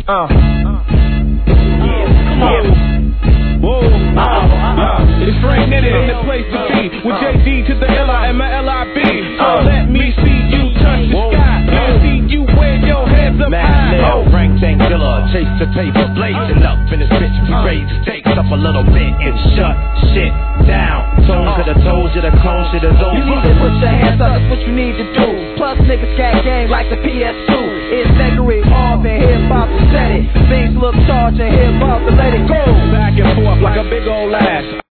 It's Frank Nitty in the place to be, with JD to the L-I-M-L-I-B. Let me see you touch the sky. Let me see you wave your hands up high. Frank Tangilla, chase the paper, blazing up in this bitch. We raise the stakes up a little bit and shut shit down. Tones to the toes, to the cones, to the zones. You need to put your hands up, that's what you need to do. Plus niggas got game like the PS2. It's Gregory, Marvin, hip-hop and set it. Things look charged and hip-hop and let it go. Back and forth like a big old ass.